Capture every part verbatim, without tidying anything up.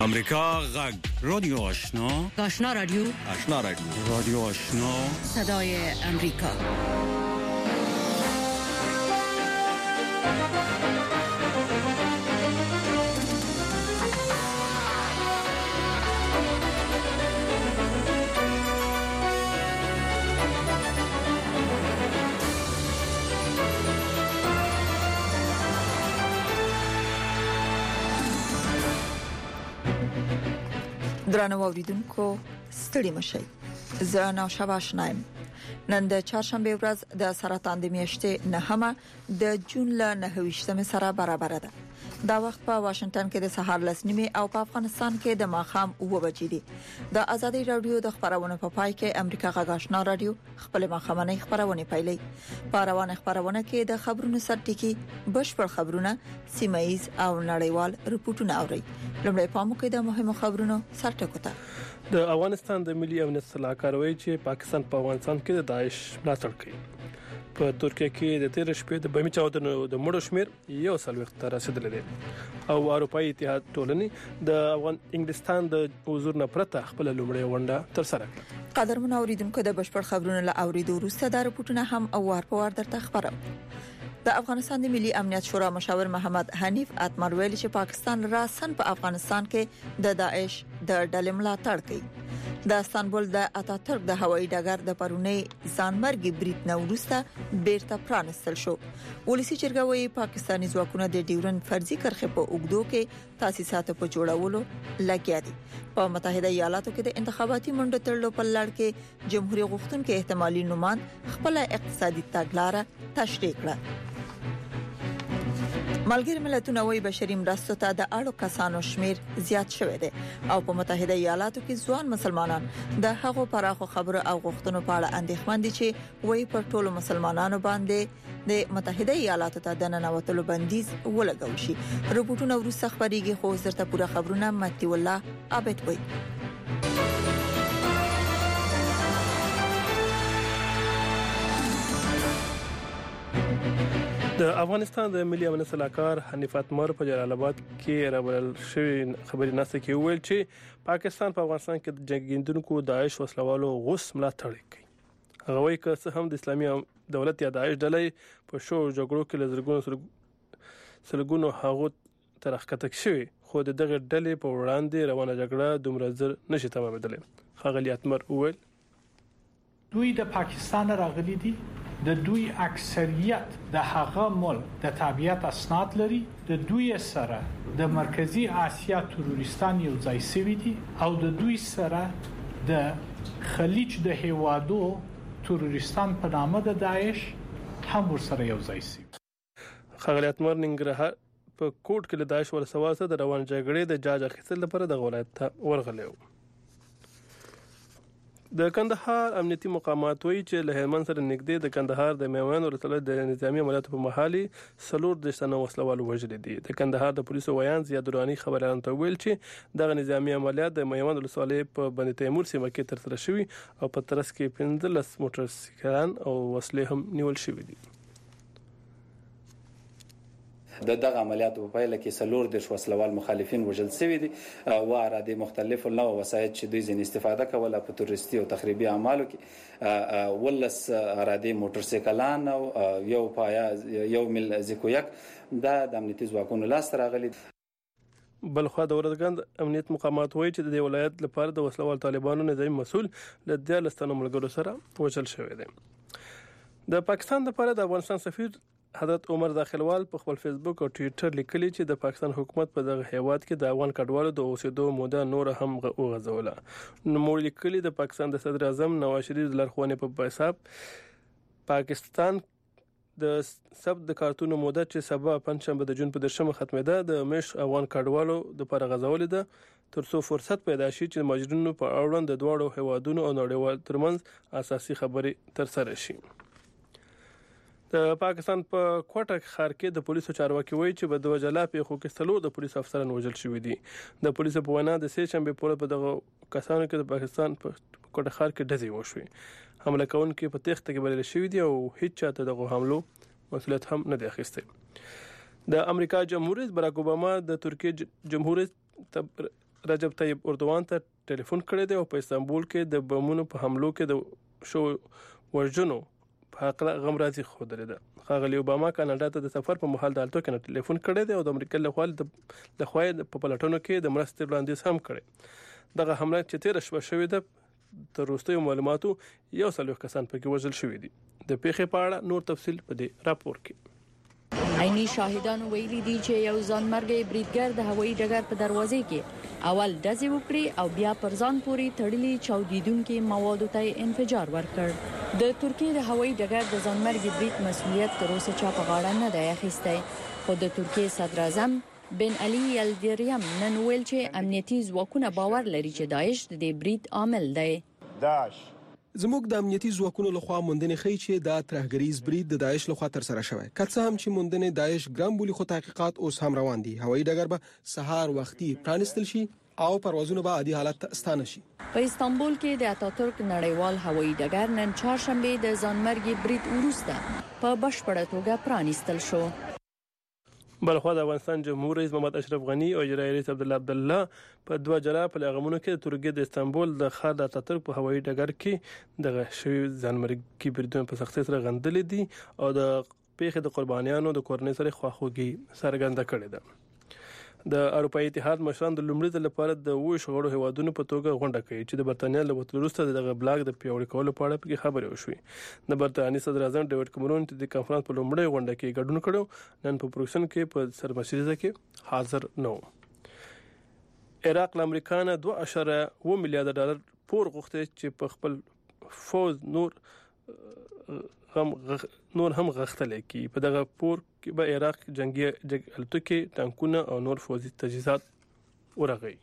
امریکا غږ رادیو آشنا آشنا رادیو آشنا رادیو رادیو آشنا صدای امریکا. درنو اوریدونکو ستړي مشئ. زه نوشا باشنایم. نن د چهارشنبه ورځ د سرطان د میاشتې نهمه د جون ل نهه سره برابر ده. دا وخت په واشنگټن کې د سهار لس نیمه او په افغانستان کې د ماښام اوه بجې دي. د ازادي رادیو د خبرونو په پای کې امریکا غږ آشنا رادیو خپل ماښامنۍ خبرونه پیلي. په روانه خبرونه کې د خبرونو سرټکی بشپړ خبرونه سیمایز او نړیوال رپورټونه اوري. لومړی پامو کې د مهمو خبرونو سرټکو ته. د افغانستان د ملي امنیت صلاحکار وایي چې پاکستان په افغانستان کې د داعش ملاتړ کوي. په ترکیه کې د تیر شپې د بمي چاودنو د مړو شمیر یو سلويخت ته رسیدلی دی او اروپאי اتحاد ټولنې د افغان انګلستان د حضور نه پرته خپل لومړی ونډه تر سره کړه. قدرمن اوریدونکو د بشپړ خبرونو له اوریدو وروسته د رپورټونه هم او وار په وار درته خبرم. د افغانستان د ملي امنیت شورا مشاور محمد حنیف اتمر ویلي چې پاکستان راسن په افغانستان کې د داعش د ډلې ملاتړ کوي. د استانبول د اتاتورک د هوایي ډګر د پرونی ځانمرګي بریټ نو وروسته بیرته پرانستل شو. ولسی جرګه وايي پاکستاني ځواکونه د ډیورن فرضي کرخه په اوګدو کې تاسیسات په جوړولو لګیا دي. په متحده ایالاتو کې د انتخاباتي منډو تړلو په لړ کې جمهوریت غوښتونکو احتمالي نومان خپل اقتصادي تګلارې تشریح کړه. ملګری ملتونه وايي بشري مرستو ته د اړو کسانو شمیر زیات شوی دی او په متحده ایالاتو کې ځوان مسلمانان د هغو پراخو خبرو او غوښتنو په اړه اندېښمن دي چې وايي پر ټولو مسلمانانو باندې د متحده ایالاتو ته د ننوتلو بندیز ولګول شي. رپورټونه ورسره خبريږي خو زرته پوره خبرونه متي الله عابد وي. د افغانستان د ملي امنیت صلاحکار حنیف اتمر په جلال آباد کې راوړل شوی خبري ناسته کې ویل چې پاکستان په افغانستان کې د جنگیندونکو داعش وسلوالو غوس ملاتړ کوي. هغه وايي چې هم د اسلامي دولت یا داعش ډلې په شو جګړو کې لزرګونو سلګونو هغه ترخکته شوی خو دغه ډلې په وړاندې روانه جګړه دومره زر نشي تمامېدلې. خغلی اتمر ویل دوی د پاکستان راغلي دي. د دوی اکثریت د هغه ملک د تابعیت اسناد لري. د دوی سره د مرکزی آسیا تروریستان یو ځای شوی دي او د دوی سره د خلیج د هیوادو تروریستان په نامه د داعش هم ورسره یو ځای شوی. خغلیت مر ننګرهار په کوټ کې د داعش ولسوال سره د روان جګړې د جاج اخیستل لپاره د ولایت ته ورغلیو. د کندهار امنیتي مقامات وایي چې له هلمند سره نږدې د کندهار د میوند ولسوالۍ د نظامی عملیاتو په محالي سلور د شنو وسلوال وژل دي. د کندهار د پولیسو ویان زیاد درانی خبرانه ته ویل چې دغه نظامی عملیات د میوند ولسوالۍ په بند تیمور سیمه کې ترسره شوي او په ترڅ کې پنځلس موټر سایکلان او وسلې هم نیول شوي دي. د دغه عملیاتو په پایله کې سلور د وسلوال مخالفین وژل شوي دي او اراده مختلفو نوع وسایط چې دوی ځین استفاده کوله په تروریستي او تخریبي اعمالو کې ولس اراده موټر سایکلان او یو پایا یو مل زیکویک د امنیتي ځواکونو لاس راغلي. بلخوا د ورځګند امنیت مقامات وایي چې د ولایت لپاره د وسلوال طالبانو نظامی مسؤل له دیالستانو ملګرو سره وژل شوی دی. د پاکستان لپاره د افغانستان سفیر حضرت عمر داخلوال په خپل فیسبوک او ټوئیټر لیکلي چې د پاکستان حکومت په دغه هیواد کې د افغان کډوالو د اوسېدو موده نور هم وغځوله. نو مور لیکلي د پاکستان د صدر اعظم نواز شریف لارښوونې په حساب پاکستان د سب د کارتونو موده چې سبا پنځشنبه د جون په درشمه ختمېده د مش افغان کډوالو د پر غځولې ده ترڅو فرصت پیدا شي چې ماجرینو په اړوند د دوړو هیوادونو او نړیوال ترمنځ اساسي خبرې تر سره شي. د پاکستان په کوټه ښار کې د پولیسو چارواکي وایي چې په دوه جلا پیښو کې څلور د پولیسو افسران وژل شوي دي. د پولیسو په وینا د سه شنبه پورې په دغه کسانو کې د پاکستان په کوټه ښار کې ډزې وشوې. حمله کوونکي په تخته کې بلل شوي دي او هیڅ چاته دغه حملو مسؤلیت هم نه دی اخیستی. د امریکا جمهور رئیس باراک اوباما د ترکیه جمهور رئیس رجب طیب اردوغان ته ټلیفون کړی دی او په استانبول کې د بمونو په حملو کې د شو ورجنو په حق غم راځي خو درې ده ښاغلي اوباما کاناډا ته د سفر په مهال د الټو کې ټلیفون کړی دی او د امریکا له خوا د خوای په پلاتونو کې د مرستې وړاندیز هم کړی دغه حمله چې تیر شپه شوې ده تر وروستیو معلوماتو یو څلوېښت کسان پکې وژل شوي دي د پیښې په اړه نور تفصیل په دې راپور کې عیني شاهدانو ویلي دي چې یو ځانمرګي بریدګر د هوایي ډګر په دروازې کې اول ډزې وکړي او بیا پر ځان پورې تړلي چاودیدونکو موادو ته انفجار ورکړ د ترکیه د هوایي ډګر د ځانمرګي برید مسؤلیت تر اوسه چا په غاړه نه دی اخیستی خو د ترکیه صدر اعظم بن علي یلدریم نن ویل چې امنیتي ځواکونه باور لري چې داعش د دې برید عامل دی داعش زموږ د امنیتي ځواکونو لخوا موندنې ښیي چې دا ترهګریز برید د داعش لخوا تر سره شوی که څه هم چې موندنې داعش ګرام بولی خو تحقیقات اوس هم روان دي هوایي ډګر به سهار وختي پرانستل شي او پروازونه به عادي حالت ته ستانه شي په استانبول کې د اتاتورک نړیوال هوایي ډګر نن چهارشنبه د ځانمرګي برید وروسته په بشپړه توګه پرانستل شو بلخوا د افغانستان جمهور رئیس محمد اشرف غنی او اجرایي رئیس عبدالله عبدالله په دوه جلا پیغامونو کې د ترکیه د استانبول د ښار د اتاتورک په هوایي ډګر کې د شوی ځانمرګي بریدونو په سختۍ سره غندلې دي او د پیښې د قربانیانو د کورنۍ سره خواخوږي څرګنده کړې ده د اروپאי اتحاد مشران د لومړي ځل لپاره د وښ غړو هیوادونو په توګه غونډه کوي چې د برتانیا له وتلو وروسته دغه بلاک د پیوړی کولو په اړه کې خبرې وشوې د برتانیې صدر اعظم ډیوډ کیمرون چې د کانفرنس په لومړۍ غونډه کې ګډون کړو نن په بروکسل کې په سرمشریزه کې حاضر نه و عراق له امریکا نه دوه اشاریه اووه میلیارډ ډالر پور غوښتي چې په خپل فوز نور هم غخ... نور هم غختل کی په دغه پور کې به عراق جنگي الټکي ټانکونه او نور فوزي تجهیزات ورغی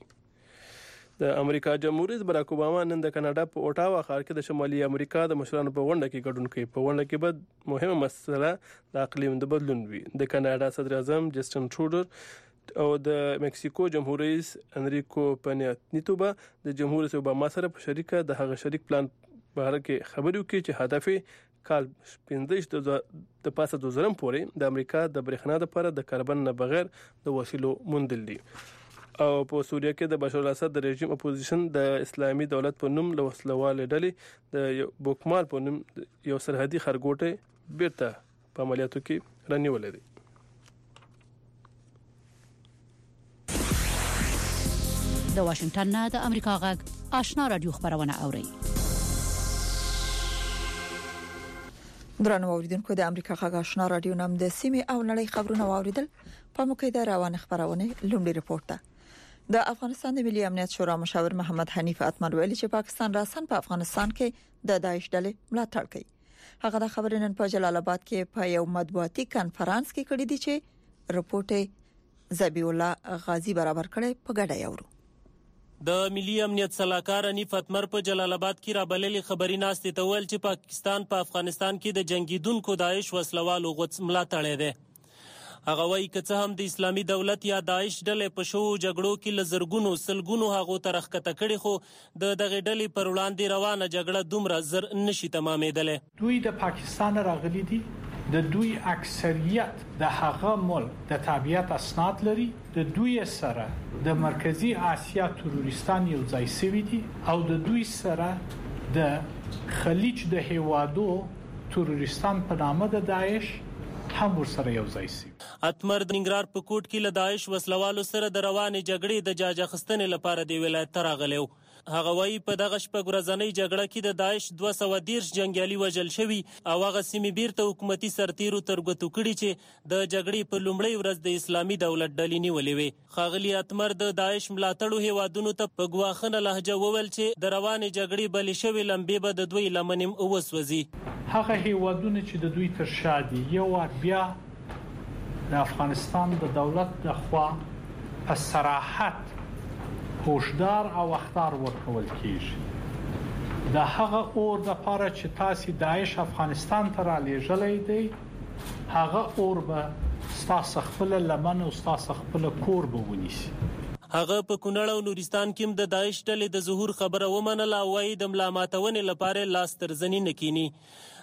د امریکا جمهور رئیس براک اوباما نن د کاناډا په اوټاوا ښار کې د شمالي امریکا د مشرانو په غونډه کې ګډون کوي په غونډه کې به مهمه مسله د اقلیم د بدلون وي د کاناډا صدر اعظم جسټن ټروډر او د مکسیکو جمهور رئیس انریکو پنیا نیتو به د جمهور رئیس اوباما سره په شریکه د هغه شریک پلان په اړه کې خبرې وکړي چې هدف کال پنځه د پاسه د زرم پورې د امریکا د برېښنا لپاره د کاربن نه بغیر د وسیلو موندل دي او په سوریه کې د بشار الاسد د رژیم اپوزیشن د اسلامي دولت په نوم له وسلوال ډلې د بوکمال په نوم یو سرحدي خرګوټه بیرته په عملیاتو کې رانیول دي د واشنگټن نه د امریکا غږ آشنا رادیو خبرونه اوري درنو اوریدونکو د امریکا غږ آشنا رادیو نام د سیمه او نړۍ خبرونه واوریدل په موکې د روان خبرونه لومړی رپورټ ده د افغانستان د ملي امنیت شورا مشاور محمد حنیف اتمر ویلي چې پاکستان راسن په افغانستان کې د داعش ډلې ملاتړ کوي هغه د خبرې نن په جلال آباد کې په یو مطبوعاتي کانفرنس کې کړی دی چې رپورټ زبی الله غازی برابر کړي په ګډه یورو د ملي امنیت صلاحکار حنیف اتمر په جلال آباد کې را بللې خبري ناستې ته ویل چې پاکستان په افغانستان کې د جنگیدونکو داعش وسلوالو غوڅ ملاتړ دی هغه وایي که څه هم د اسلامي دولت یا داعش ډلې په شو جګړو کې لزرګونو سلګونو هغو ترخکته کړي خو د دغه ډلې پر وړاندې روانه جګړه دومره زر نشي تمامېدلې دوی د پاکستان راغلي دي د دوی اکثریت د هغه ملک د تابعیت اسناد لري د دوی سره د مرکزی آسیا تروریستان یو ځای سوي دي او د دوی سره د خلیج د هیوادو تروریستان په نامه د داعش هم ورسره یو ځای سي اتمر د ننګرهار په کوټ کې له داعش وسلوالو سره د روانې جګړې د جاج اخیستنې لپاره دی ولایت ته راغلی هغه وایي په دغه شپږ ورځنۍ جګړه کې د داعش دوه سوه دېرش جنګیالي وژل شوي او هغه سیمې بیرته حکومتي سرتیرو تر ګوتو کړي چې د جګړې په لومړۍ ورځ د اسلامي دولت ډلې نیولې وې ښاغلي اتمر د داعش ملاتړو هیوادونو ته په ګواښنه لهجه وویل چې د روانې جګړې بلې شوې لمبې به د دوی لمنې وسوځي هغه هیوادونه چې د دوی تر شا دي یو وار بیا د افغانستان د دولت د خوا په صراحت هوشدار او اختار ورکول کیږي د هغه اور د لپاره چې تاسو داعش افغانستان ته را لېږلې دی هغه اور به ستاسو خپل لمن او ستاسو خپل کور به ونیسي هغه په کونړ او نورستان کې د داعش ډلې د ظهور خبره ومنله او وايي د ملامتونې لپاره لاس تر زنې نکینی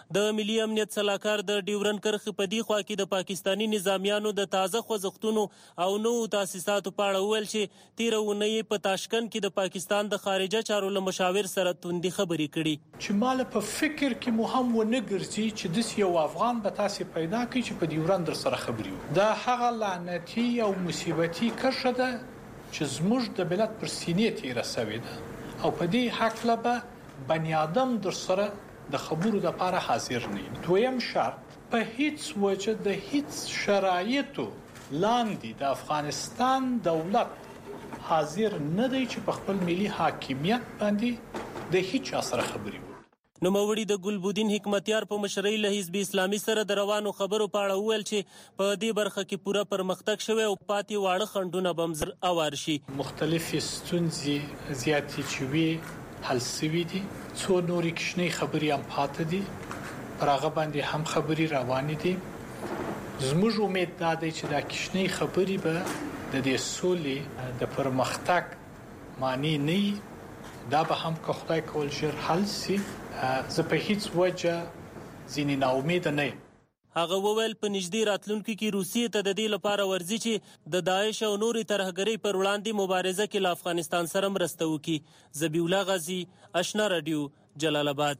د ملي امنیت صلاحکار د ډیورن کرښې په دی خوا کې د پاکستانی نظامیانو د تازه خوځښتونو او نو تاسیساتو په اړه وویل چې تیر اونۍ په تاشکند کې د پاکستان د خارجه چارو له مشاور سره توندي خبرې کړي چې مال په فکر کې مو هم ونه ګرځي چې د یو افغان به تاسو پیدا کړي چې په ډیورن در سره خبري وي دا هغه لعنتی او مصیبتي کرښه ده چې زموږ د بلد پر سینې تیر رسوي ده او په دې حق لبه بنی آدم در سره د خبرو د لپاره حاضر نه دویم شرط په هیڅ وجه د هیڅ شرایطو لاندې د افغانستان دولت حاضر نه دی چې په خپل ملي حاکمیت باندې د هیڅ اثر خبري نو موړي د ګلبودین حکمتیار په مشرۍ له حزب اسلامي سره د روانو خبرو په اړه وویل چې په دې برخه کې پوره پرمختګ شوی او پاتې واړه خندونه بمزر اوار شي مختلف ستونزې زیاتې چې وی حل شوي دي څو نورې کښنې خبرې هم پاتې دي پر هغه باندې هم خبرې روانې دي زموږ امید دا دی چې دا کښنې خبرې به د دې سولې د پرمختګ معنی نه دا به هم که خدای کول ژر حل شي زه په هیڅ وجه ځینې ناامید نه یم هغه وویل په نږدې راتلونکو کې روسیې ته د دې لپاره ورځي چې د داعش او نورې ترهګرۍ پر وړاندې مبارزه کې له افغانستان سره مرسته وکړي ذبیح الله غازی آشنا رادیو جلال آباد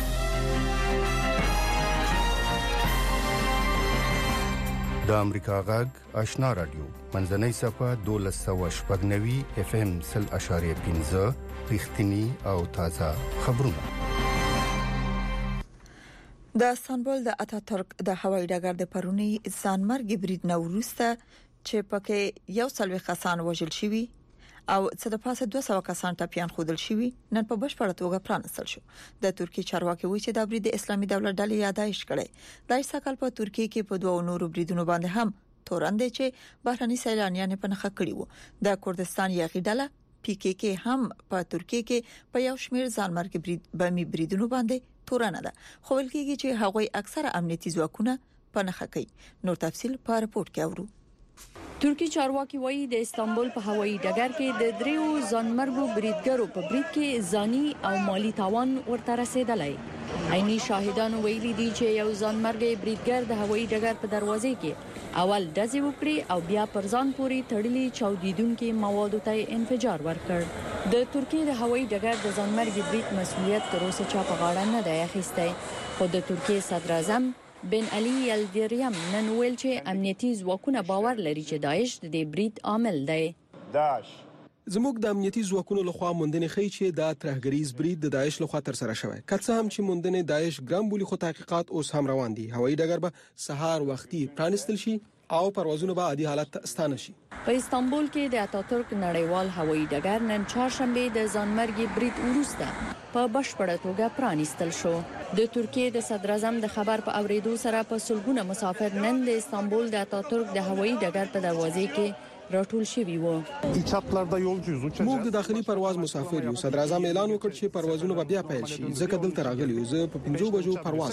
د امریکا غږ آشنا رادیو منځنۍ صفه دولس سوه شپږ نوي اف ام سل اشاریه پنځه رښتینی او تازه خبرونه د استانبول د اتاتورک د هوایي ډګر د پرونی ځانمرګ برید نو وروسته چې پکې یو څلوي کسان وژل شوي او څه د پاسه دوه سوه کسان ټپيان خودل شوي نن په بشپړه توګه پرانستل شو د ترکی چارواکي وایي چې د برید د اسلامي دولت ډلې یادایش کړي د ایساکل په ترکی کې په دوه نورو بریدونو باندې هم تورن دي چې بهراني سیلانیان په نخښه کړي وو د کردستان یغی ډله پی کی کی هم په ترکی کې په یو شمیر ځانمرګ برید بمی بریدونو باندې تورن ده خو ویل کېږي چې هغوی اکثره امنیتي ځواکونه په نخښه کوي نور تفصيل په رپورت کې اورو ترکی چارواکي وایي د استانبول په هوایي ډګر کې د دریو ځانمرګو بریدګرو په برید کې ځاني او مالی تاوان ورته رسیدلی عیني شاهدانو ویلي دي چې یو ځانمرګ بریدګر د هوایي ډګر په دروازې کې اول ډزې وکړي او بیا پر ځان پورې تړلي چاودیدونکو موادو ته انفجار ورکړ د ترکیه د هوایي ډګر د ځانمرګ برید مسؤلیت تر اوسه چا په غاړه نه دی اخیستی خو د ترکیه صدر اعظم بن علي یلدریم نن ویل چې امنیتي ځواکونه باور لري چې داعش د دې برید عامل دی داعش زموږ د امنیتي ځواکونو لخوا موندنې ښیي چې دا ترهګریز برید د داعش لخوا تر سره شوی که څه هم چې موندنې داعش ګرام بولی خو تحقیقات اوس هم روان دي هوایي ډګر به سهار وختي پرانستل شي او پروازونه به عادي حالت ته ستانه شي په استانبول کې د اتاتورک نړیوال هوایي ډګر نن چهارشنبه د ځانمرګ برید وروسته په بشپړه توګه پرانستل شو د ترکیه د صدر اعظم د خبر په اوریدو سره په سلګونه مسافر نن د استانبول د اتاتورک د هوایي ډګر په دروازې کې راټول شوي وو موږ د داخلي پرواز مسافر یو صدر اعظم اعلان وکړ چې پروازونه به بیا پیل شي ځکه دلته راغلی یو زه په پنځو بجو پرواز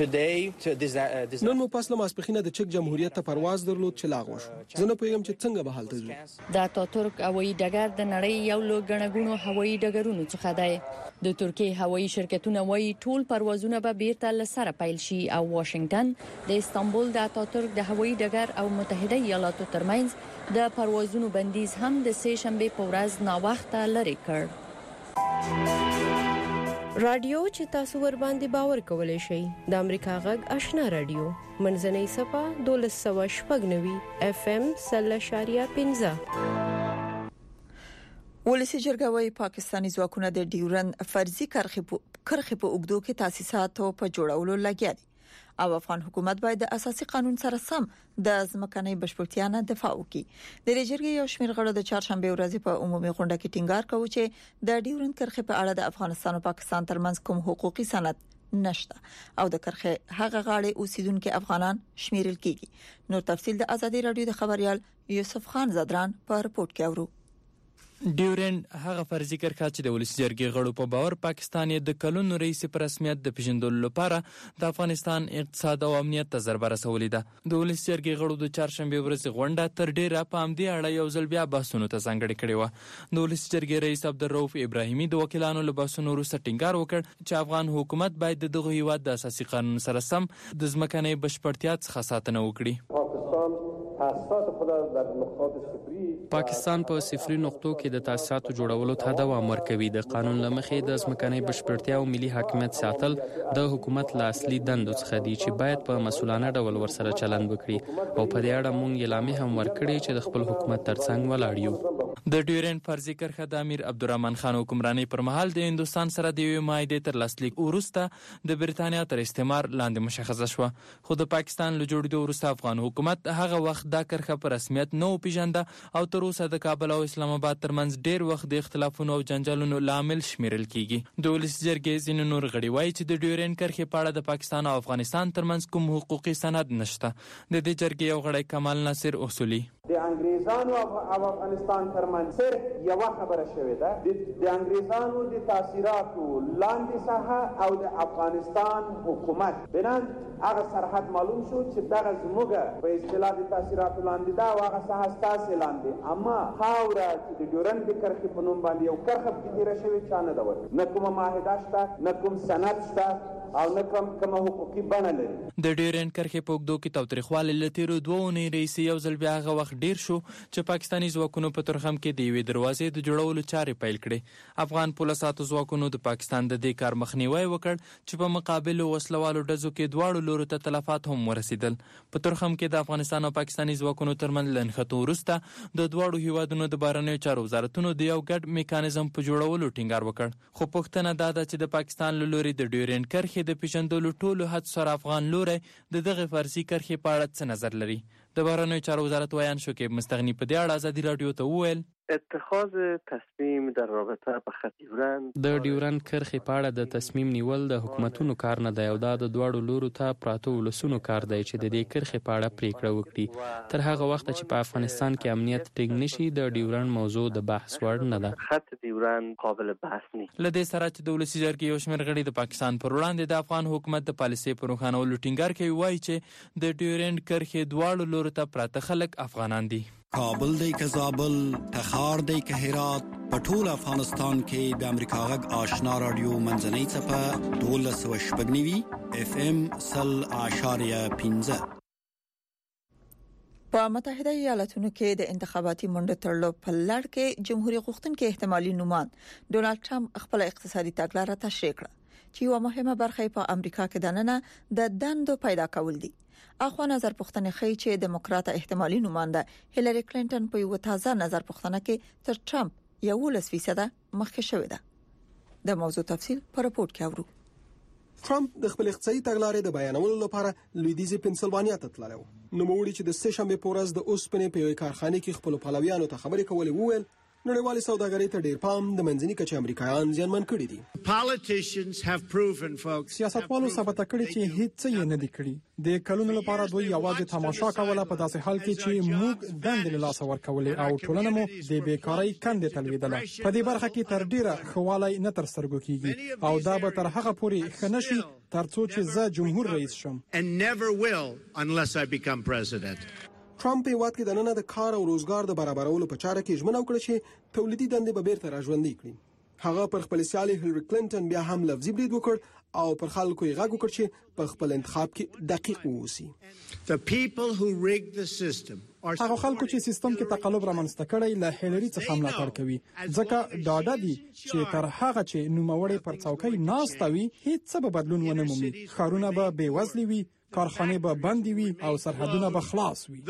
لرم نن مو پاسله ماسپخینه د چک جمهوریت ته پرواز درلود چې لاغو شو زه نه پوهیږم چې څنګه به حالت ځو د اتاتورک هوایي ډګر د نړۍ یو لوی غنغونو هوایي ډګرونو څخه دی د ترکیه هوایي شرکتونه وایي ټول پروازونه به بیرته لسره پیل شي او واشنگټن د استانبول د اتاتورک د هوایي ډګر او متحده ایالاتو ترمنځ د پروازونو بندیز هم د سه شنبه په ورځ نا وخته لری کړ رادیو چې تاسو ور باندې باور کولای شئ د امریکا غږ آشنا رادیو منځنۍ صفه دولس سوه شپږ نوي اف ام سل اشاریه پنځه ولسی جرګوي پاکستانی ځواکونه د ډیورن فرضي کرخې په اوګدو کې تاسیساتو په جوړولو لګیا دي او افغان حکومت باید د اساسي قانون سره سم د ځمکنۍ بشپړتیا نه دفاع وکړي د جرګې یو شمېر غړو د چهارشنبه ورځې په عمومي غونډه کې ټینګار کوي چې د ډیورن کرخې په اړه د افغانستان او پاکستان ترمنځ کوم حقوقي سند نشته او د کرخې هغه غاړې اوسیدونکو افغانان شمیرل کیږي نور تفصيل د ازادي رادیو د خبريال یوسف خان زدران په رپورت کې اورو ډیورند هغه فرضي کرښه چې د ولسي جرګې غړو په باور پاکستان یې د کلونو رئیس په رسمیت د پیژندلو لپاره د افغانستان اقتصاد او امنیت ته ضربه رسولې ده. د ولسي جرګې غړو د چهارشنبه ورځې غونډه تر ډیره په همدې اړه یو ځل بیا بحثونو ته ځانګړې کړې وه. د ولسي جرګې رئیس عبدالرؤف ابراهیمي د وکیلانو له بحثونو وروسته ټینګار وکړ چې افغان حکومت باید د دغه هیواد د اساسي قانون سره سم د ځمکنۍ بشپړتیا څخه ساتنه وکړي. پاکستان په صفري نقطو کې د تاسیساتو جوړولو ته دوام ورکوي. د قانون له مخې د ځمکنۍ بشپړتیا او ملي حاکمیت ساتل د حکومت له اصلي دندو څخه دي چې باید په مسؤلانه ډول ورسره چلند وکړي او په دې اړه موږ اعلامیه هم ورکړې چې د خپل حکومت ترڅنګ ولاړ یو. د ډیورند فرضي کرښه د امیر عبدالرحمن خان حکمرانۍ پر مهال د هندوستان سره د یوې معاهدې تر لاسلیک وروسته د بریتانیا تر استعمار لاندې مشخصه شوه، خو د پاکستان له جوړېدو وروسته افغان حکومت هغه وخت دا کرښه په رسمیت نه وپېژنده او تر اوسه د کابل او اسلام آباد ترمنځ ډېر وخت د اختلافونو او جنجالونو لامل شمیرل کیږي. د ولسي جرګې ځینې نور غړي وایي چې د ډیورند کرښې په اړه د پاکستان او افغانستان ترمنځ کوم حقوقي سند نشته. د دې جرګې یو غړی کمال ناصر اصولي د انګریزانو او افغانستان ترمنځ صرف یو خبره شوې ده، د انګریزانو د تاثیراتو لاندې ساحه او د افغانستان حکومت بنان هغه سرحد معلوم شو چې دغه زموږ په اصطلاح د تاثیراتو لاندې ده او هغه ساحه ستاسې لاندې، اما خاوره چې د ډیورند د کرښې په نوم باندې یو کرښه پکې تېره شوې چا نه ده ورکړې، نه کومه معاهده شته، نه کوم سند شته او نه کوم کومه حقوقي بڼه لري. د ډیورند کرښې په اوږدو کې تاوتریخوالی له تېرو دوو اونیو راهیسې یو ځل بیا هغه وخت ډیر شو چې پاکستاني ځواکونو په ترخم کې د یوې دروازې د جوړولو چارې پیل کړې. افغان پولیسو ځواکونو د پاکستان د دې کار مخنیوی وکړ چې په مقابل وسلوالو ډزو کې دواړو لورو ته تلفات هم ورسېدل. په ترخم کې د افغانستان او پاکستاني ځواکونو ترمنځ له نښتو وروسته د دواړو هیوادونو د بهرنیو چارو وزارتونو د یو ګډ میکانیزم په جوړولو ټینګار وکړ. خو پوښتنه دا ده چې د پاکستان له لوري د ډیورند کرښې د پیژندلو ټولو هڅو سره افغان لوری د دغه فرضي کرښې په اړه څه نظر لري. د بهرنیو چارو وزارت ویان شکیب مستغنی په دې اړه ازادي راډیو ته وویل اتخاذ تصمیم در رابطه په خط ډیورند د ډیورند کرښې په اړه د تصمیم نیول د حکومتونو کار نه دی او دا د دواړو لورو ته پراته ولسونو کار دی چې د دې کرښې په اړه پریکړه وکړي. تر هغه وخت چې په افغانستان کې امنیت ټینګ نشي د ډیورند موضوع د بحث وړ نه ده. خط ډیورند قابل بحث نه. لدې سره چې د ولسي جرګې یو شمېر غړي د پاکستان پر وړاندې د افغان حکومت د پالیسۍ پر روښانولو ټینګار کوي، وایي چې د ډیورند کرښې دواړو لورو ته پراته خلک افغانان دي. کابل دی که زابل، تخار دی که هرات، په ټول افغانستان کې د امریکا غږ آشنا رادیو منځنۍ څپه دولس سوه شپږ نوي اف ام سل اعشاریه پنځه. په متحده ایالاتونو کې د انتخاباتي منډه تړلو په لړ کې جمهوریت غوښتونکي احتمالي نومان ډونالد ټرمپ خپل اقتصادي تګلارې تشریح کړه چې یو مهمه برخه په امریکا کې دننه د دندو پیدا کول دي. اخوا نظر پوښتنه کوي چې دیموکرات احتمالي نماینده هیلری کلینټن په یو تازه نظر پوښتنه کې تر ټرمپ یوولس فیصد مخکې شوې ده. د موضوع تفصیل په راپورټ کې اورو. ټرمپ د خپل اقتصادي تګلارې د بیانولو لپاره لویدیځي پنسلوانیا ته تللی و. نوموړي چې د سه شنبه په ورځ د اوسپنې په یوې کارخانه کې خپل پلویانو ته خبرې کولې وویل نړیوال سوداګرۍ ته ډیر پام د منځني کچې امریکایان ځانمن کړي دي. سیاستوالو ثابت کړي چې هیڅ یې نه دي کړي. د کلونو لپاره دوی یوازې تماشا کوله په داسې حال کې چې موږ دند له لاس ورکولې او ټولنه مو د بیکارۍ کندې تلویدله. په دې برخه کې تر ډیره خواله نه تر سترګو کیږي او دا به تر هغه پورې خنشي ترڅو چې زه جمهور رئیس شم. ټرمپ په وخت کې د نن د کار او روزګار د برابرولو په چاره کې ژمنه وکړه چې تولیدي دندې به بیرته راژوندي کړي. هغه پر خپل سیالي هیلری کلینټن بیا هم لفظي برید وکړ او پر خلکو یې غږ وکړ چې په خپل انتخاب کې دقیق اوسي. هغه خلکو چې سیستم کې تقلب رامنځته کړی له هیلری څخه ملاتړ کوي ځکه ډاډه دي چې تر هغه چې نوموړی پر څوکۍ ناست وي هیڅ څه بدلون ونه مومي. ښارونه به بې وزلي وي، کارخانه به بندي وي او سرحدونه به خلاص وي.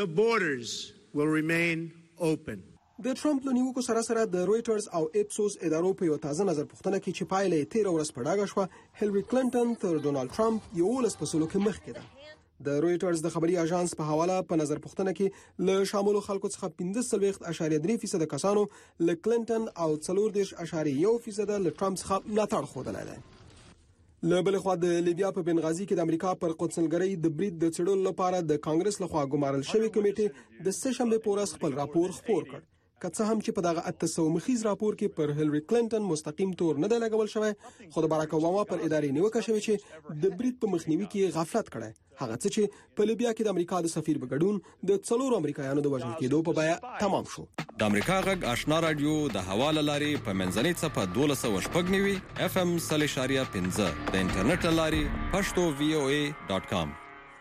د ټرمپ له نیوکو سره سره د رويټرز او اپسوس ادارو په یو تازه نظر پوښتنه کې چې پایله یې تیر ورځ په ډاګه شوه هیلری کلینټن تر ډونالد ټرمپ یوولس په سلو کې مخکې ده. د رويټرز د خبري اژانس په حواله په نظر پوښتنه کې له شاملو خلکو څخه پنځه څلوېښت اعشاریه درې فیصد کسانو له کلینټن او څلور دېرش اعشاریه یو فیصد له ټرمپ څخه ملاتړ ښودلی دی. له بل خوا د لیبیا په بنغازي کې د امریکا پر قونسلګرۍ د برید د څېړلو لپاره د کانګرس لخوا ګمارل شوی کمیټې د سه شنبه په ورځ خپل راپور خپور کړ. که څه هم چې په دغه اته سوه مخیز راپور کې پر هیلری کلینټن مستقیم تور نه دی لګول شوی، خو د باراک اوباما پر ادارې نیوکه شوې چې د برید په مخنیوي کې غفلت کړی، هغه څه چې په لیبیا کې د امریکا د سفیر بګډون د څلورو امریکایانو د وژل کېدو په بیه تمام شو. د امریکا غږ آشنا رادیو د حواله لاري په منځنۍ صفه دولس سوه شپږ نوي اف ام صلی شاریه پنځه د انټرنیټ لاري پښتو وی او ای ډاټ کام.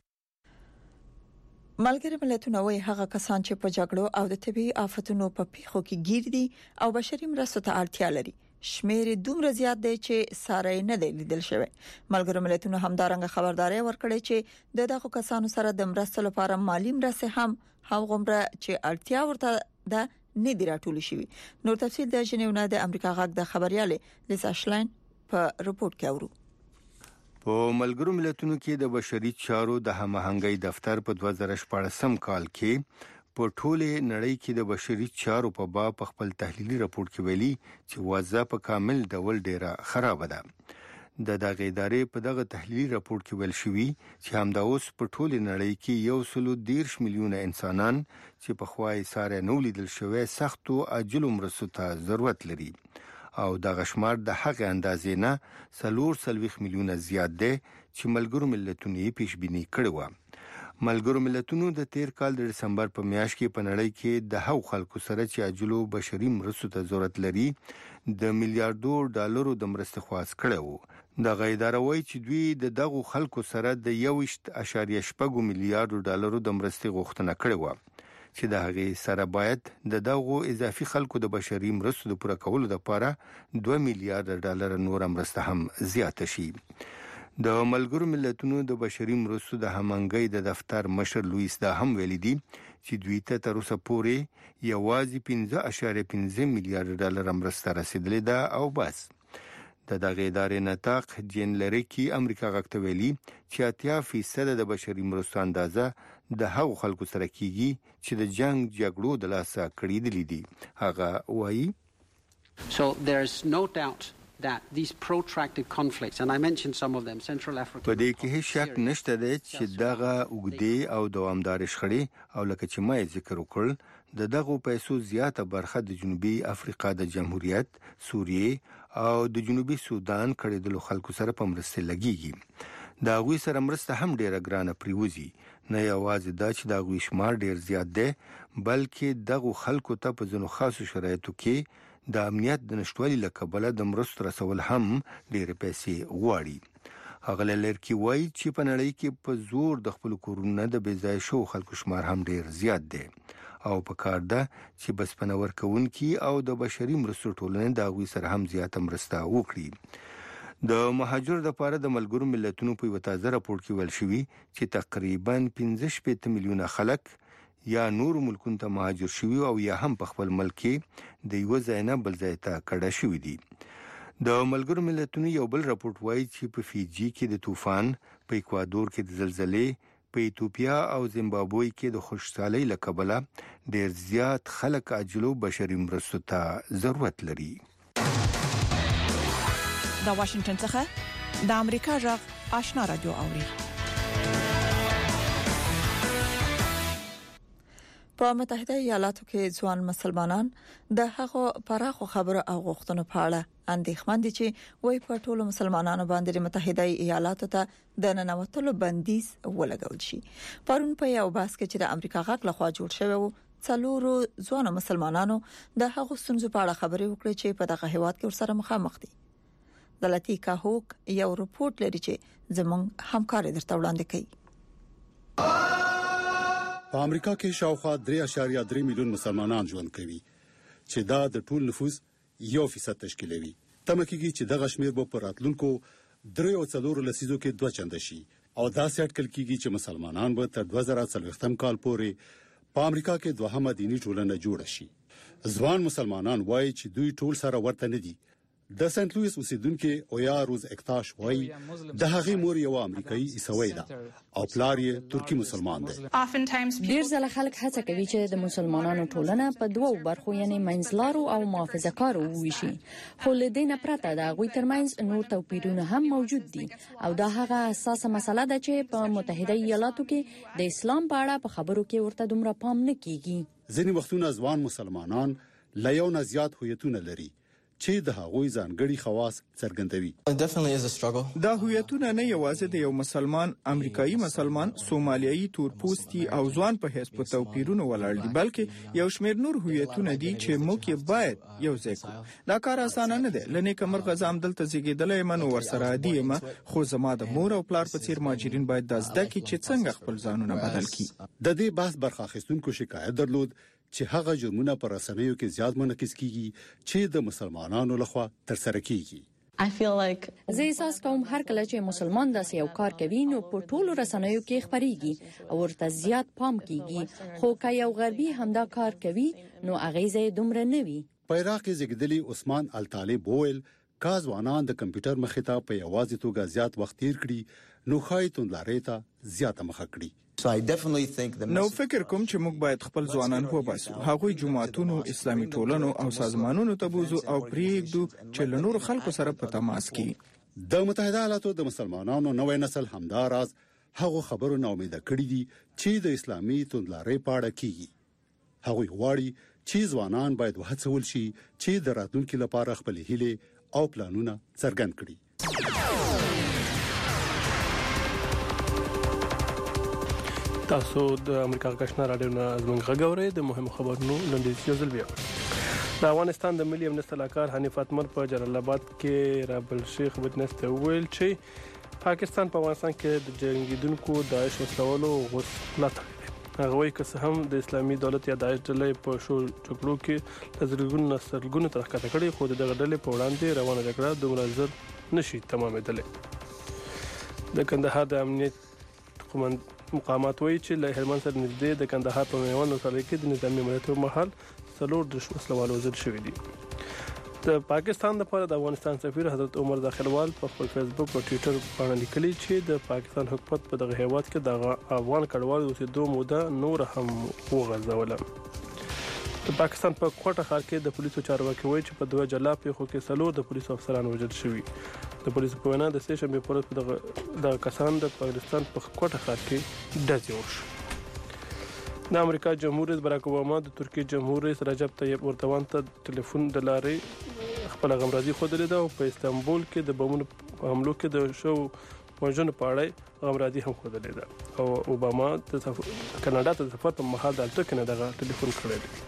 ملګری ملتونه وايي هغه کسان چې په جګړو او د طبي آفتونو په پیښو کې گیر دي او بشري مرستو ته اړتیا لري شمیر دومره زیات دی چې ساره نه دی لیدل شوی. ملګری ملتونه همدارنګه خبرداري ورکړي چې د دغه کسانو سره د مرستو لپاره مالی مرستې هم هغومره چې اړتیا ورته ده نه دی راټول شوی. نور تفصیل د ژنیو نه د امریکا غږ د خبرياله لیسا شلاین په رپورت کې اورو. په ملګرو ملتونو کې د بشري چارو د هماهنګۍ دفتر په دوه زره شپږم کال کې په ټوله نړۍ کې د بشري چارو په باب خپل تحلیلي راپور کې ویلي چې وضع په کامل ډول ډیره خراب ده. د دغه ادارې په دغه تحلیلي راپور کې ویل شوی چې همدا اوس په ټوله نړۍ کې یو سلو دیرش میلیونه انسانان چې په خوای ساره نو لیدل شوی سختو عاجل مرستو ته ضرورت لري او د غشمار د هغه اندازې نه سلور سلويخ میلیونه زیات دی چې ملګرو ملتونو یې پیشبینی کړی و. ملګرو ملتونو د تیر کال د دسمبر په میاشت کې په نړۍ کې د هغو خلکو سره چې عاجلو بشري مرستو ته ضرورت لري د میلیارډو ډالرو د مرستې خواست کړی و. د غیدار وای چې دوی د دغو خلکو سره د یو اشاریه شپږ میلیارډ ډالرو د مرستې غوښتنه کړې و چې د هغې سره باید د دغو اضافي خلکو د بشري مرستو د پوره کولو لپاره دوه میلیارډ ډالر نور مرسته هم زیاته شي. د ملګرو ملتونو د بشري مرستو د هماهنګۍ د دفتر مشر لوئیس دا هم ویلي دي چې دوی ته تر اوسه پورې یوازې پنځه اشاریه پنځه میلیارډ ډالر مرسته رسیدلې ده او بس. د دغه ادارې نطاق جین لریکی امریکا غږ ته ویلي چې اتیا فیصد د بشري مرستو اندازه د هغو خلکو سره کیږي چې د جنگ جګړو د لاسه کړیدلې دي. هغه وایي So there's no doubt that these protracted conflicts, and I mentioned some of them, Central Africa. په دې کې هیڅ شک نشته دی چې دغه اوږدې او دوامدار شخړې او لکه چې ما ذکر وکړ د دغو پیسو زیاته برخه د جنوبي افریقا د جمهوریت، سوریې او د جنوبي سودان کړیدلو خلکو سره په مرسته لګیږي. دا غوي سره مرسته هم ډیره ګرانه پریوزي، نه یوازې دا چې دا غوي شمار ډیر زیات دی بلکې دغه خلکو ته په ځینو خاصو شرایطو کې د امنیت د نشټوالي لکبله د مرستو رسول هم ډیر پیسې غواړي. هغه لرکی وایي چې په نړۍ کې په زور د خپل کورونه د بيځای شو خلکو شمار هم ډیر زیات دی او په کار ده چې بس پنور کوونکی او د بشري مرستو ټولنې د غوي سره هم زیاته مرسته وکړي. د مهاجر د لپاره د ملګرو ملتونو په یو تازه راپور کې ویل شوی چې تقریبا پنځه شپږ میلیونه خلک یا نور ملکونو ته مهاجر شوي او یا هم په خپل ملک کې د یو ځای نه بل ځای ته کډه شوي دي. د ملګرو ملتونو یو بل راپور وایي چې په فیجی کې د طوفان، په اکوادور کې د زلزلې، په ایتوپیا او زیمبابوې کې د خوشحالۍ لکبله ډیر زیات خلک عاجلو بشري مرستو ته ضرورت لري. د واشنگټن څخه د امریکا غږ آشنا رادیو اوري. په متحده ایالاتو کې ځوان مسلمانان د هغو پراخو خبرو او غوښتنو په اړه اندېښمن دي چې وای په ټولو مسلمانانو باندې متحده ایالاتو ته د ننوتلو بندیز ولګول شي. پرون په یو بحث کې چې د امریکا غږ لخوا جوړ شوی و څلورو ځوان مسلمانانو د هغو ستونزو په اړه خبرې وکړې چې په دغه هیواد کې ورسره مخامخ دي. دلتی کاهوک یو رپورت لري چې زموږ همکار درته وړاندې کوي. په امریکا کې شاوخوا درې اشاریه درې میلیون مسلمانان ژوند کوي چې دا د ټول نفوس یو فیصد تشکیلوي. تمه کېږي چې دغه شمیر به په راتلونکو درې او څلورو لسیزو کې دوه چنده شي او داسې اټکل کېږي چې مسلمانان به تر دوه زره څلوېښتم کال پورې په امریکا کې دوهمه دینی ټولنه جوړه شي. ځوان مسلمانان وایي چې دوی ټول سره ورته نه دي. د سنت لویس اوسیدونکو اویا روز اکتاش وایي د هغې مور یو امریکایي عیسوي ده او پلار یې ترکی مسلمان دی. ډیر ځله خلک هڅه کوي چې د مسلمانانو ټولنه په دوو برخو یعنی منځلارو او محافظه‌کارو وویشي، خو له دې نه پرته د هغوی ترمنځ نور توپیرونه هم موجود دي او دا هغه اساسه مسله ده چې په متحده ایالاتو کې د اسلام په اړه په خبرو کې ورته دومره پام نه کیږي. ځینې وختونه ځوان مسلمانان له یو نه زیات هویتونه لري چې د هغوی ځانګړي خواص څرګندوي. دا هویتونه نه یوازې د یو مسلمان، امریکایي مسلمان، سومالیایي تورپوستي او ځوان په هیڅ په توپیرونو ولاړ دي، بلکې یو شمېر نور هویتونه دي چې موږ یې باید یو ځای کړو. دا کار اسانه نه دی. لنې کمر غزام دلته زیږیدلی یم نو ورسره عادي یم، خو زما د مور او پلار په څیر مهاجرین باید دا زده کړي چې څنګه خپل ځانونه بدل کړي. د دې بحث برخه اخیستونکو شکایت درلود چې هغه جرمونه پر رسنیو کې زیات منعکس کیږي چې د مسلمانانو لخوا ترسره کیږي. زه احساس کوم هر کله چې مسلمان داسې یو کار کوي نو په ټولو رسنیو کې خبريږي او ورته زیات پام کیږي، خو که یو غربي همدا کار کوي نو اغیزه دومره نه وي. په عراق کې زیږیدلی عثمان الطالب وویل کا ځوانان د کمپیوټر مخې ته په یوازې توګه زیات وخت تیر کړي نو خای توندلارې ته زیاته مخه کړي. نو فکر کوم چې موږ باید خپل ځوانان وباسو، هغوی جماعتونو، اسلامي ټولنو او سازمانونو ته بوزو او پریږدو چې له نور خلکو سره په تماس کې. د متحده ایالاتو د مسلمانانو نوې نسل همدا راز هغه خبرو نه امید کړی دي چې د اسلامي توندلارې په اړه کیږي. هغوی غواړي چې ځوانان باید وهڅول شي چې د راتلونکي لپاره خپل هیله او پلانونه څرګند کړي. تاسو د امریکا غږ رادیو نه زموږ غږوري د مهمو خبرونو لنډیز یو ځل بیا. د افغانستان د ملي امنیت سلاکار حنیف اتمر په جلال آباد کې رابل شیخ وټنس ته ویل چې پاکستان په افغانستان کې د جنگیدونکو داعش وسلوالو غوښتنه هغه وایي که هم د اسلامي دولت یا داعش ډلې په شو جګړو کې د زرګونو نسلګونو تر کته کړي، خو دغه ډلې په وړاندې روانه جګړه دومره زر نشي تمامېدلې. د کندهار د امنیت مقامات وایي چې له هلمند سره نږدې د کندهار په میوند ولسوالۍ کې د نظامي امنیت پر مهال څلور د وسلوالو وژل شوي دي. د پاکستان لپاره د افغانستان سفیر حضرت عمر داخلوال په خپل فیسبوک او ټوئیټر باندې لیکلي چې د پاکستان حکومت په دغه هیواد کې د افغان کډوالو د اوسېدو موده نور هم وغځوله. د پاکستان په کوټه ښار کې د پولیسو چارواکي وایي چې په دوه جلا پیښو کې څلور د پولیسو افسران وژل شوي. د پولیسو په وینا د سه شنبې پر ورځ دغه د کسان د پاکستان په کوټه ښار کې ډزې وشوه. د امریکا جمهور رئیس براک اوباما د ترکیې جمهور رئیس رجب طیب اردوغان ته ټلیفون د لارې خپل غمرازي خوده ده او په استانبول کې د بمونو په حملو کې د شو وژنو په اړه غمرازي هم خوده ده او اوباما د کاناډا ته سفر په مهال د الټک نه دغه ټلیفون کړی دی.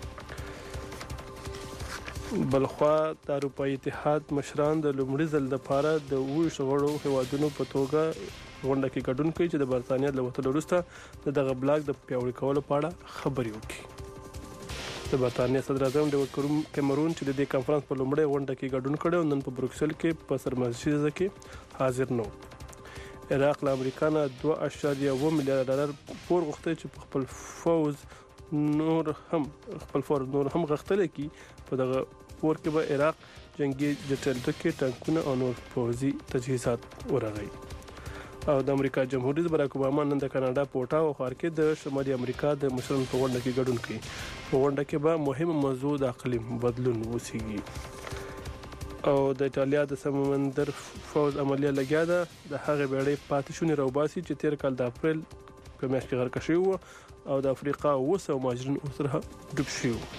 بلخوا د اروپאי اتحاد مشران د لومړي ځل لپاره د وښ غړو هوادونو په توګه غونډه کې ګډون کوي چې د برتانیا له وټلو وروسته دغه بلاک د پیاوړي کولو په اړه خبرې وکړي. د برتانیا صدر اعظم ډیوډ کیمرون چې د دې کانفرنس په لومړي غونډه کې ګډون کړي نن په بروکسل کې په سرمنشي کې حاضر نو. عراق له امریکا نه دوه اعشاریه اوه میلیارډ ډالر پور غوښتي چې خپل فوز نور هم خپل فور نور هم غختل کی په دغه پور کې به عراق جنگي جټل ټانکونه او نور فوزي تجهیزات ورغی. او د امریکا جمهور رئیس براک اوباما نن د کاناډا په اوټاوا ښار کې د شمالي امریکا د مشرانو په غونډه کې ګډون کوي. په غونډه کې به مهمه موضوع د اقلیم بدلون وسیږي. او د ایتالیا د سمندر فوز عملیه لګیا ده د هغه بیړۍ پاتې شونې راوباسي چې تیر کال د اپریل په میاشت کې غرق شوی و او د افریقا اوه سوه مهاجرین ورسره ډوب شوي وو.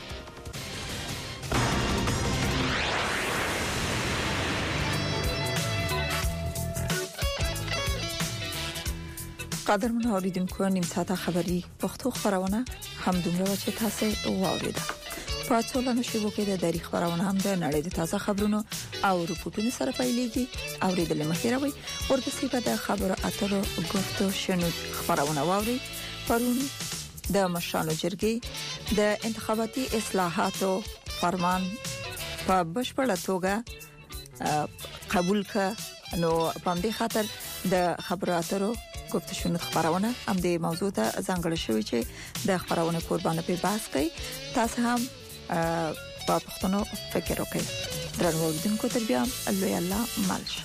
قدرمن اوریدونکو نیم ساعته خبری پښتو خبرونه هم دومره چې تاسو واوریده. په څولنو شیبو کې د تاریخ خبرونه هم د نړۍ د تازه خبرونو او رپورټونو سره پیلېږي. اوریدل مخیروي ورپسې به د خبرو اترو غوښتو شنو خبرونه واوري. پرون د مشرانو جرګې د انتخاباتي اصلاحاتو فرمان په بشپړه توګه قبول کړ. نو په دې خاطر د خبرو اترو گفت شنود خبرونه هم د موضوع ته ځانګړی شوی چې د خبرونه قربانه په بحث کوي. تاسو هم په پښتنو فکر وکړئ. درنو اوریدونکو تر بیا الله الله مالش.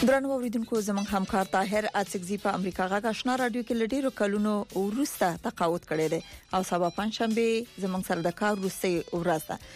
درنو اوریدونکو زموږ همکار طاهر اڅکزی په امریکا غږ آشنا رادیو کې لډیرو کلونو ورسته تقاعد کړی دی او سبا پنځشنبه زموږ سره د کار وروستي ورځ ده.